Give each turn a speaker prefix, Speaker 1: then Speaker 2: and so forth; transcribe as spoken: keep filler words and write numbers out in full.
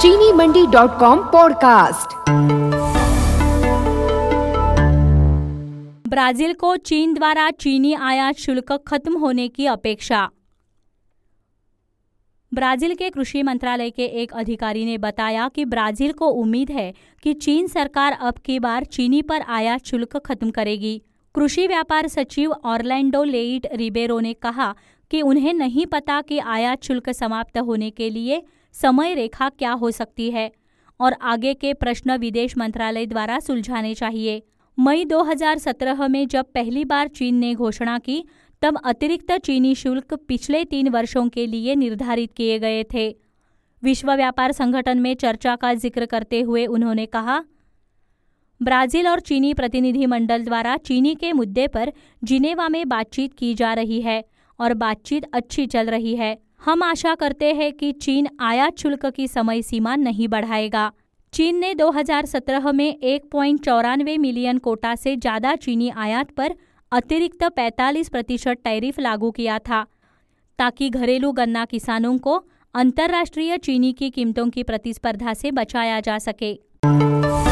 Speaker 1: चीनी Mandi dot com podcast.
Speaker 2: Brazil को चीन द्वारा चीनी आयात शुल्क खत्म होने की अपेक्षा। ब्राजील के कृषि मंत्रालय के एक अधिकारी ने बताया कि ब्राजील को उम्मीद है कि चीन सरकार अब की बार चीनी पर आयात शुल्क खत्म करेगी। कृषि व्यापार सचिव ऑरलैंडो लेइट रिबेरो ने कहा कि उन्हें नहीं पता कि आयात शुल्क समाप्त होने के लिए समय रेखा क्या हो सकती है और आगे के प्रश्न विदेश मंत्रालय द्वारा सुलझाने चाहिए। मई दो हज़ार सत्रह में जब पहली बार चीन ने घोषणा की तब अतिरिक्त चीनी शुल्क पिछले तीन वर्षों के लिए निर्धारित किए गए थे। विश्व व्यापार संगठन में चर्चा का जिक्र करते हुए उन्होंने कहा, ब्राजील और चीनी प्रतिनिधिमंडल द्वारा चीनी के मुद्दे पर जिनेवा में बातचीत की जा रही है और बातचीत अच्छी चल रही है। हम आशा करते हैं कि चीन आयात शुल्क की समय सीमा नहीं बढ़ाएगा। चीन ने दो हज़ार सत्रह में एक पॉइंट चौरानवे मिलियन कोटा से ज़्यादा चीनी आयात पर अतिरिक्त पैंतालीस प्रतिशत टैरिफ लागू किया था ताकि घरेलू गन्ना किसानों को अंतर्राष्ट्रीय चीनी की कीमतों की प्रतिस्पर्धा से बचाया जा सके।